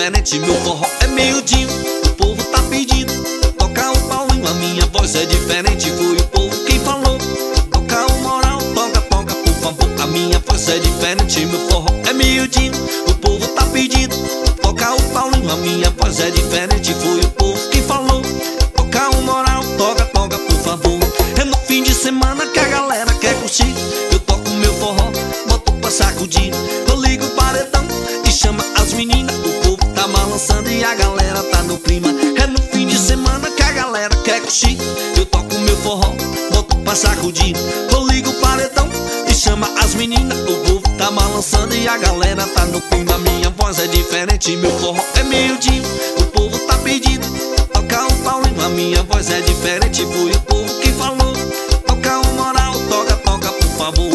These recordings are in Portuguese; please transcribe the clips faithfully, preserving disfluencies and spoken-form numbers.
diferente, meu forró é miudinho, o povo tá pedindo. Toca o Paulinho, a minha voz é diferente, foi o povo quem falou. Toca o Moral, toca, toca, por favor, a minha voz é diferente, meu forró é miudinho, o povo tá pedindo. Toca o Paulinho, a minha voz é diferente, foi o povo quem falou. Toca o Moral, toca, toca, por favor. É no fim de semana que a galera quer curtir, eu toco meu forró, boto pra sacudir. Eu ligo o paredão e chama as meninas, o povo tá balançando e a galera tá no clima. É no fim de semana que a galera quer curtir, eu toco meu forró, boto pra sacudir. Eu ligo o paredão e chama as meninas, o povo tá balançando e a galera tá no clima. Minha voz é diferente, meu forró é miudinho, o povo tá pedindo. Toca o Paulinho, a minha voz é diferente, foi o povo que falou. Toca o Moral, toca, toca, por favor.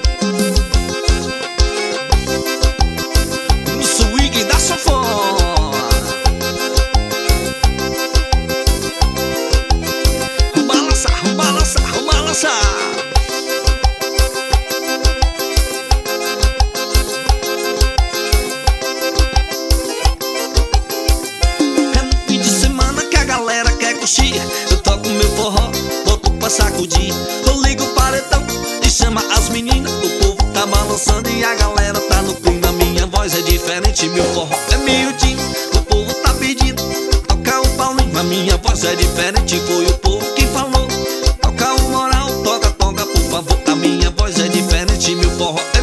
No swing da sanfona, balançar, balançar, balançar. Eu toco meu forró, boto pra sacudir. Eu ligo o paredão e chama as meninas, o povo tá balançando e a galera tá no clima. Minha voz é diferente, meu forró é miudinho, o povo tá pedindo. Toca o Paulinho, a minha voz é diferente, foi o povo que falou. Toca o Moral, toca, toca, por favor, a minha voz é diferente, meu forró é